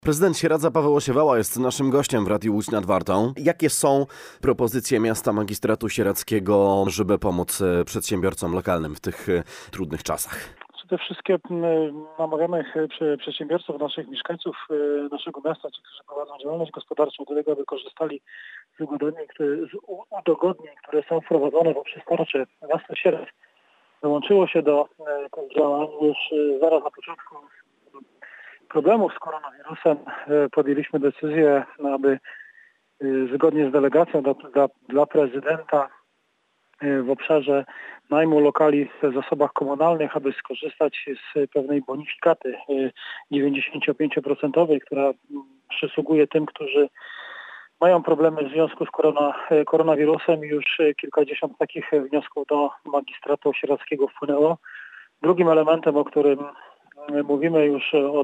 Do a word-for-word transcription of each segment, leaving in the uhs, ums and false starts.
Prezydent Sieradza Paweł Osiewała jest naszym gościem w Radiu Łódź nad Wartą. Jakie są propozycje miasta magistratu sieradzkiego, żeby pomóc przedsiębiorcom lokalnym w tych trudnych czasach? Przede wszystkim namawiamy przedsiębiorców, naszych mieszkańców naszego miasta, ci, którzy prowadzą działalność gospodarczą, do tego, aby korzystali z udogodnień, które, z udogodnień, które są wprowadzone poprzez tarczę. Miasto Sieradz dołączyło się do tych działań już zaraz na początku problemów z koronawirusem. Podjęliśmy decyzję, aby zgodnie z delegacją dla, dla, dla prezydenta w obszarze najmu lokali w zasobach komunalnych, aby skorzystać z pewnej bonifikaty dziewięćdziesiąt pięć procent, która przysługuje tym, którzy mają problemy w związku z korona, koronawirusem. Już kilkadziesiąt takich wniosków do magistratu sieradzkiego wpłynęło. Drugim elementem, o którym mówimy już od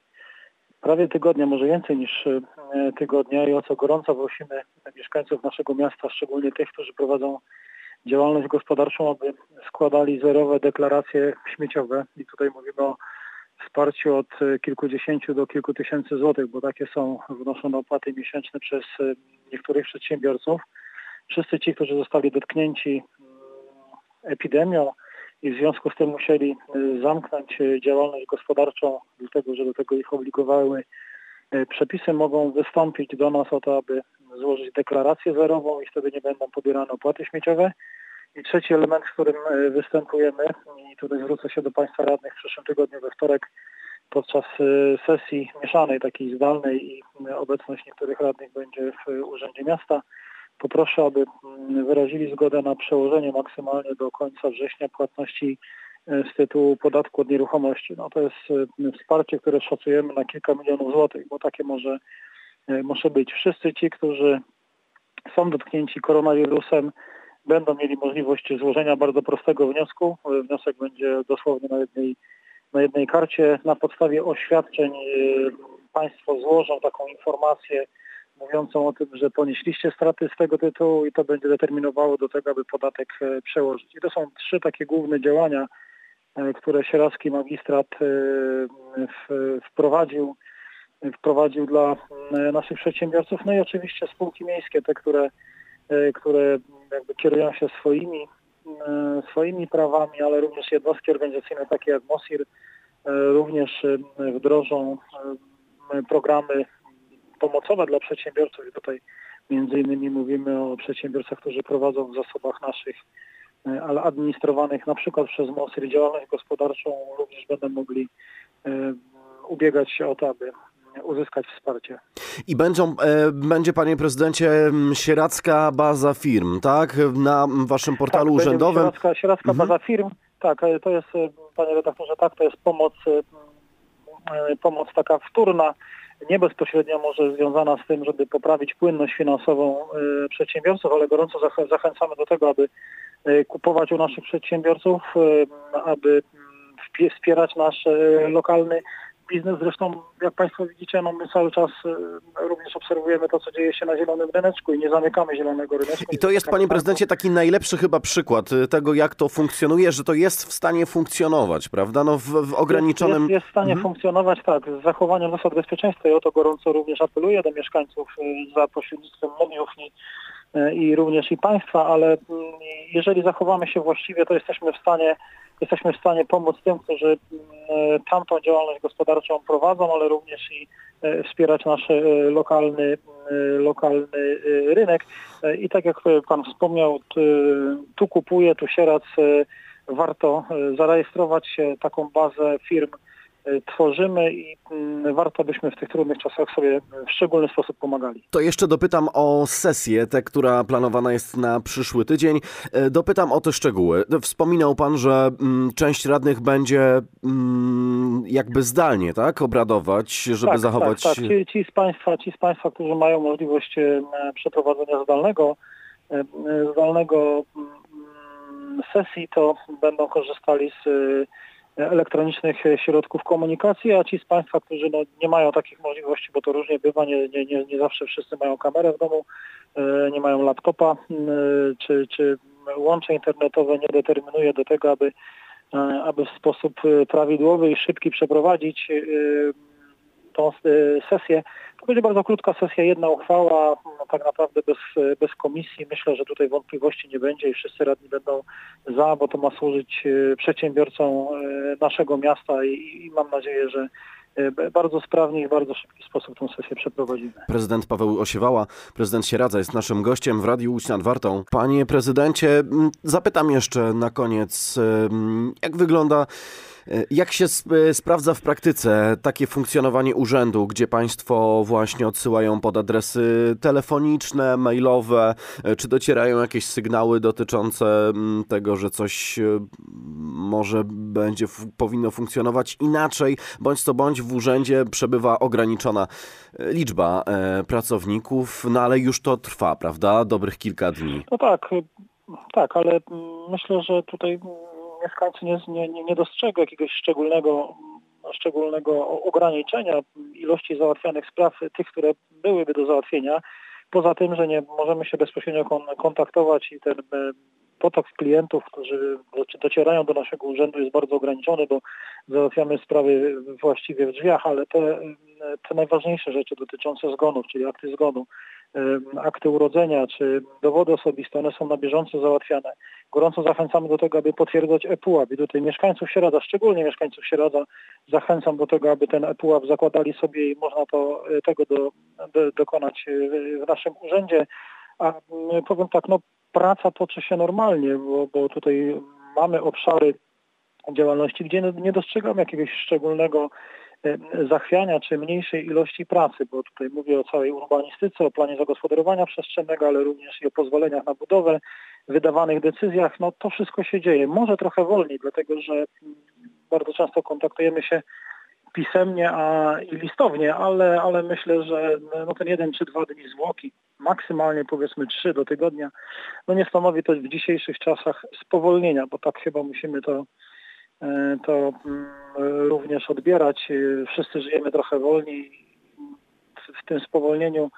prawie tygodnia, może więcej niż tygodnia i o co gorąco prosimy mieszkańców naszego miasta, szczególnie tych, którzy prowadzą działalność gospodarczą, aby składali zerowe deklaracje śmieciowe. I tutaj mówimy o wsparciu od kilkudziesięciu do kilku tysięcy złotych, bo takie są wnoszone opłaty miesięczne przez niektórych przedsiębiorców. Wszyscy ci, którzy zostali dotknięci epidemią i w związku z tym musieli zamknąć działalność gospodarczą, dlatego że do tego ich obligowały przepisy, mogą wystąpić do nas o to, aby złożyć deklarację zerową i wtedy nie będą pobierane opłaty śmieciowe. I trzeci element, w którym występujemy i tutaj zwrócę się do Państwa radnych w przyszłym tygodniu we wtorek podczas sesji mieszanej, takiej zdalnej i obecność niektórych radnych będzie w Urzędzie Miasta. Poproszę, aby wyrazili zgodę na przełożenie maksymalnie do końca września płatności z tytułu podatku od nieruchomości. No to jest wsparcie, które szacujemy na kilka milionów złotych, bo takie może, może być. Wszyscy ci, którzy są dotknięci koronawirusem, będą mieli możliwość złożenia bardzo prostego wniosku. Wniosek będzie dosłownie na jednej, na jednej karcie. Na podstawie oświadczeń Państwo złożą taką informację mówiącą o tym, że ponieśliście straty z tego tytułu i to będzie determinowało do tego, aby podatek przełożyć. I to są trzy takie główne działania, które sieradzki magistrat wprowadził, wprowadził dla naszych przedsiębiorców. No i oczywiście spółki miejskie, te, które, które jakby kierują się swoimi, swoimi prawami, ale również jednostki organizacyjne takie jak MOSIR również wdrożą programy pomocowe dla przedsiębiorców i tutaj między innymi mówimy o przedsiębiorcach, którzy prowadzą w zasobach naszych, ale administrowanych na przykład przez MOSIR działalność gospodarczą, również będą mogli ubiegać się o to, aby uzyskać wsparcie. I będą, e, będzie, panie prezydencie, sieradzka baza firm, tak? Na waszym portalu tak, urzędowym. Sieradzka, sieradzka mhm. baza firm, tak, to jest, panie redaktorze, tak, to jest pomoc, pomoc taka wtórna, nie bezpośrednio może związana z tym, żeby poprawić płynność finansową y, przedsiębiorców, ale gorąco zach- zachęcamy do tego, aby y, kupować u naszych przedsiębiorców, y, aby y, wspierać nasz y, lokalny biznes. Zresztą, jak Państwo widzicie, no my cały czas y, również obserwujemy to, co dzieje się na zielonym ryneczku i nie zamykamy zielonego ryneczku. I to jest, panie prezydencie, taki najlepszy chyba przykład tego, jak to funkcjonuje, że to jest w stanie funkcjonować, prawda? No w, w ograniczonym... Jest, jest, jest w stanie mhm. funkcjonować, tak, z zachowaniem zasad bezpieczeństwa i o to gorąco również apeluję do mieszkańców y, za pośrednictwem mediów i, y, i również i państwa, ale y, jeżeli zachowamy się właściwie, to jesteśmy w stanie Jesteśmy w stanie pomóc tym, którzy tamtą działalność gospodarczą prowadzą, ale również i wspierać nasz lokalny, lokalny rynek. I tak jak Pan wspomniał, tu kupuje, tu Sieradz, warto zarejestrować się, taką bazę firm tworzymy i warto byśmy w tych trudnych czasach sobie w szczególny sposób pomagali. To jeszcze dopytam o sesję, tę, która planowana jest na przyszły tydzień. Dopytam o te szczegóły. Wspominał pan, że część radnych będzie jakby zdalnie, tak, obradować, żeby tak, zachować... Tak, tak. Ci, ci, z państwa, ci z Państwa, którzy mają możliwość przeprowadzenia zdalnego, zdalnego sesji, to będą korzystali z elektronicznych środków komunikacji, a ci z Państwa, którzy no, nie mają takich możliwości, bo to różnie bywa, nie, nie, nie, nie zawsze wszyscy mają kamerę w domu, nie mają laptopa, czy, czy łącze internetowe nie determinuje do tego, aby, aby w sposób prawidłowy i szybki przeprowadzić tą sesję. To będzie bardzo krótka sesja, jedna uchwała, no, tak naprawdę bez, bez komisji. Myślę, że tutaj wątpliwości nie będzie i wszyscy radni będą za, bo to ma służyć przedsiębiorcom naszego miasta i, i mam nadzieję, że bardzo sprawnie i w bardzo szybki sposób tę sesję przeprowadzimy. Prezydent Paweł Osiewała, prezydent Sieradza jest naszym gościem w Radiu Łódź nad Wartą. Panie prezydencie, zapytam jeszcze na koniec, jak wygląda, jak się sprawdza w praktyce takie funkcjonowanie urzędu, gdzie państwo właśnie odsyłają pod adresy telefoniczne, mailowe, czy docierają jakieś sygnały dotyczące tego, że coś może będzie, powinno funkcjonować inaczej, bądź co bądź w urzędzie przebywa ograniczona liczba pracowników, no ale już to trwa, prawda? Dobrych kilka dni. No tak, tak, ale myślę, że tutaj mieszkańcy nie, nie, nie dostrzegą jakiegoś szczególnego, szczególnego ograniczenia ilości załatwianych spraw, tych, które byłyby do załatwienia. Poza tym, że nie możemy się bezpośrednio kontaktować i ten potok klientów, którzy docierają do naszego urzędu, jest bardzo ograniczony, bo załatwiamy sprawy właściwie w drzwiach, ale te, te najważniejsze rzeczy dotyczące zgonów, czyli akty zgonu, akty urodzenia czy dowody osobiste, one są na bieżąco załatwiane. Gorąco zachęcamy do tego, aby potwierdzać ePUAP i tutaj mieszkańców Sieradza, szczególnie mieszkańców Sieradza, zachęcam do tego, aby ten ePUAP zakładali sobie i można to, tego do, do, dokonać w naszym urzędzie. A powiem tak, no praca toczy się normalnie, bo, bo tutaj mamy obszary działalności, gdzie nie dostrzegam jakiegoś szczególnego zachwiania czy mniejszej ilości pracy, bo tutaj mówię o całej urbanistyce, o planie zagospodarowania przestrzennego, ale również i o pozwoleniach na budowę, wydawanych decyzjach. No to wszystko się dzieje. Może trochę wolniej, dlatego że bardzo często kontaktujemy się pisemnie a i listownie, ale, ale myślę, że no ten jeden czy dwa dni zwłoki, maksymalnie powiedzmy trzy do tygodnia, no nie stanowi to w dzisiejszych czasach spowolnienia, bo tak chyba musimy to to również odbierać. Wszyscy żyjemy trochę wolniej. W tym spowolnieniu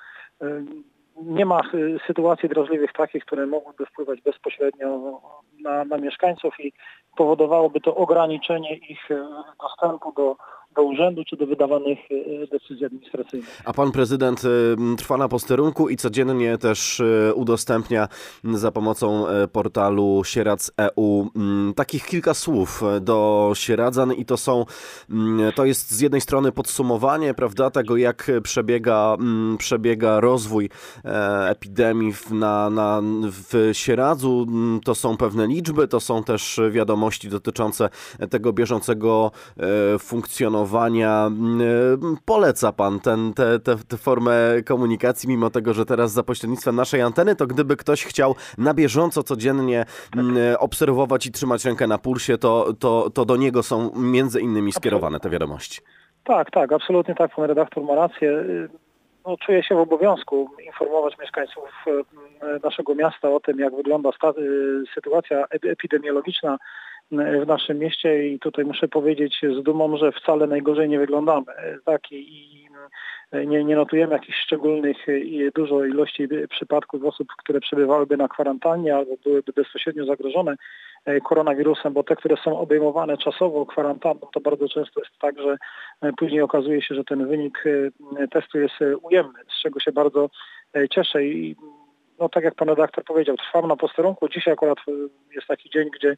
nie ma sytuacji drażliwych takich, które mogłyby wpływać bezpośrednio na, na mieszkańców i powodowałoby to ograniczenie ich dostępu do, do urzędu czy do wydawanych decyzji administracyjnych. A pan prezydent trwa na posterunku i codziennie też udostępnia za pomocą portalu Sieradz kropka e u takich kilka słów do sieradzan i to są, to jest z jednej strony podsumowanie, prawda, tego jak przebiega, przebiega rozwój epidemii na, na, w Sieradzu. To są pewne liczby, to są też wiadomości dotyczące tego bieżącego funkcjonowania. Poleca pan tę te, te, te formę komunikacji, mimo tego, że teraz za pośrednictwem naszej anteny, to gdyby ktoś chciał na bieżąco, codziennie obserwować i trzymać rękę na pulsie, to, to, to do niego są między innymi skierowane te wiadomości. Tak, tak, absolutnie tak, pan redaktor ma rację. No, czuję się w obowiązku informować mieszkańców naszego miasta o tym, jak wygląda sytuacja epidemiologiczna w naszym mieście i tutaj muszę powiedzieć z dumą, że wcale najgorzej nie wyglądamy. Tak, i nie, nie notujemy jakichś szczególnych i dużo ilości przypadków osób, które przebywałyby na kwarantannie albo byłyby bezpośrednio zagrożone koronawirusem, bo te, które są obejmowane czasowo kwarantanną, to bardzo często jest tak, że później okazuje się, że ten wynik testu jest ujemny, z czego się bardzo cieszę i no tak jak pan redaktor powiedział, trwam na posterunku. Dzisiaj akurat jest taki dzień, gdzie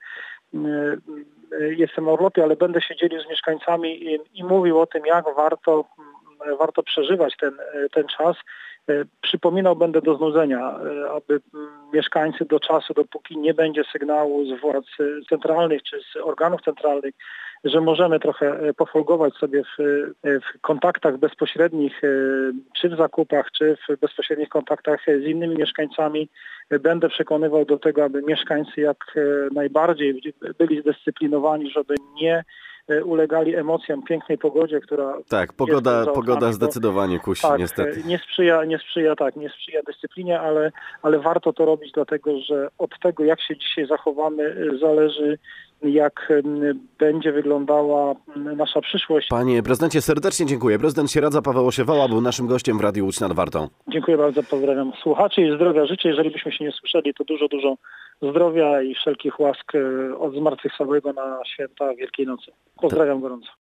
jestem na urlopie, ale będę się dzielił z mieszkańcami i, i mówił o tym, jak warto, warto przeżywać ten, ten czas. Przypominał będę do znudzenia, aby mieszkańcy do czasu, dopóki nie będzie sygnału z władz centralnych czy z organów centralnych, że możemy trochę pofolgować sobie w, w kontaktach bezpośrednich, czy w zakupach, czy w bezpośrednich kontaktach z innymi mieszkańcami. Będę przekonywał do tego, aby mieszkańcy jak najbardziej byli zdyscyplinowani, żeby nie ulegali emocjom, pięknej pogodzie, która... Tak, pogoda, jest pogoda zdecydowanie kusi, tak, niestety. Nie sprzyja, nie sprzyja, tak, nie sprzyja dyscyplinie, ale, ale warto to robić, dlatego że od tego, jak się dzisiaj zachowamy, zależy, jak będzie wyglądała nasza przyszłość. Panie prezydencie, serdecznie dziękuję. Prezydent Sieradza Paweł Osiewała był naszym gościem w Radiu Łódź nad Wartą. Dziękuję bardzo, pozdrawiam słuchaczy i zdrowia życzę. Jeżeli byśmy się nie słyszeli, to dużo, dużo zdrowia i wszelkich łask od zmartwychwstałego na święta Wielkiej Nocy. Pozdrawiam gorąco.